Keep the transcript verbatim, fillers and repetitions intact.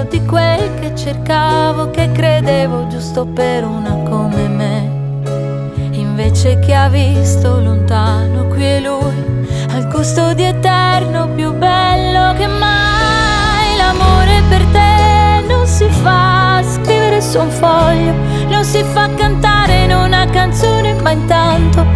di quel che cercavo, che credevo giusto per una come me. Invece chi ha visto lontano, qui è lui, al gusto di eterno, più bello che mai. L'amore per te non si fa scrivere su un foglio, non si fa cantare in una canzone, ma intanto